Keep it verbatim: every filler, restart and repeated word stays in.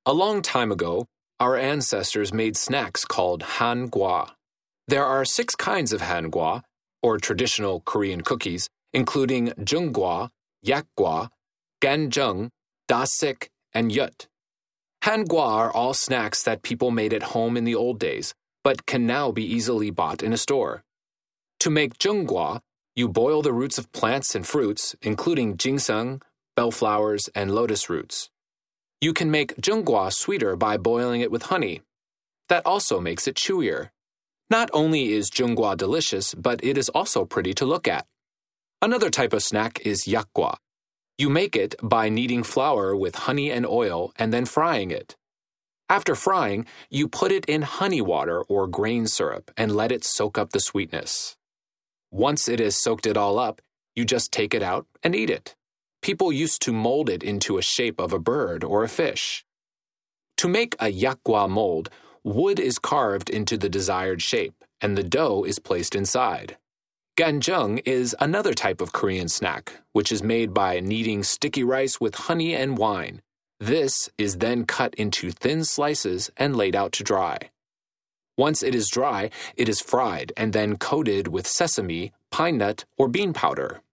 A long time ago, our ancestors made snacks called han gwa. There are six kinds of han gwa, or traditional Korean cookies, including jungwa, yakgwa, ganjung, dasik, and yut. Han gwa are all snacks that people made at home in the old days, but can now be easily bought in a store. To make jungwa, you boil the roots of plants and fruits, including ginseng, bellflowers, and lotus roots. You can make jungwa sweeter by boiling it with honey. That also makes it chewier. Not only is jungwa delicious, but it is also pretty to look at. Another type of snack is yakgwa. You make it by kneading flour with honey and oil and then frying it. After frying, you put it in honey water or grain syrup and let it soak up the sweetness. Once it has soaked it all up, you just take it out and eat it. People used to mold it into a shape of a bird or a fish. To make a yakgwa mold, wood is carved into the desired shape, and the dough is placed inside. Ganjung is another type of Korean snack, which is made by kneading sticky rice with honey and wine. This is then cut into thin slices and laid out to dry. Once it is dry, it is fried and then coated with sesame, pine nut, or bean powder.